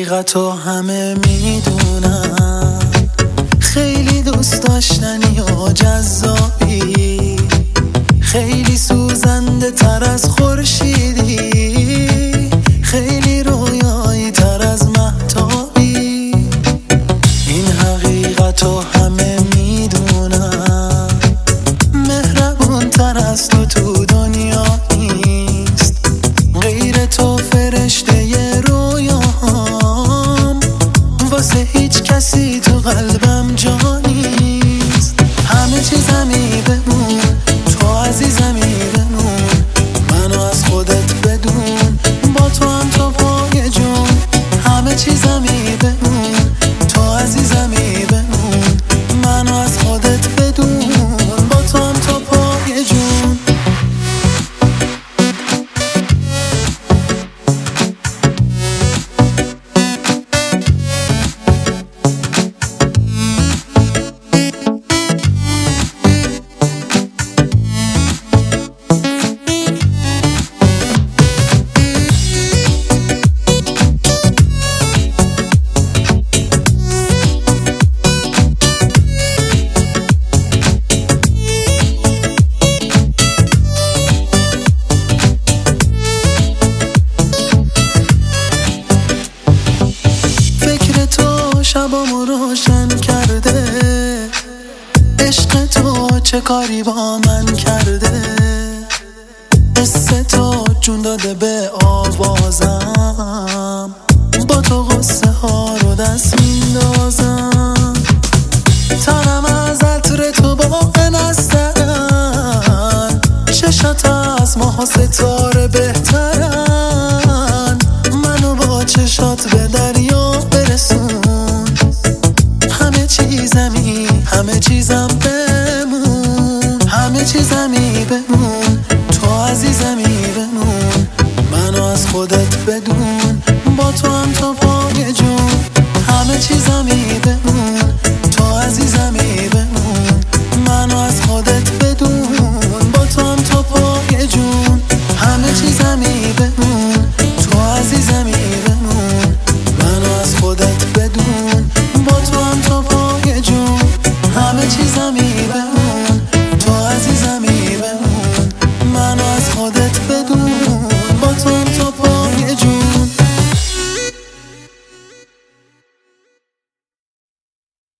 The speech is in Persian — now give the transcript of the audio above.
حقیقتو همه میدونن، خیلی دوست داشتنی و جذابی، خیلی سوزنده تر از خورشیدی، خیلی رویایی تر از مهتابی. این حقیقتو همه میدونن، مهربون تر از تو دنیا نیست، غیر تو فرشته رویاهام، واسه هیچ کسی تو قلبم جا نیست. همه چیزمی بمون، تو عزیزمی بمون، منو از خودت بدون، با تو هم تا پای جون. همه چیزمی بمون، تو عزیزمی بمون، منو از خودت بدون، با تو هم تا پای جون. شبامو روشن کرده، عشق تو چه کاری با من کرده، قصه تو جون داده به آوازم، با تو غصه ها رو دست میندازم. تنم از عطر تو باقی نسترن، چشات از ماه و ستاره بهترن، منو با چشات به دریا برسون. همه چیزم بمون، همه چیزمی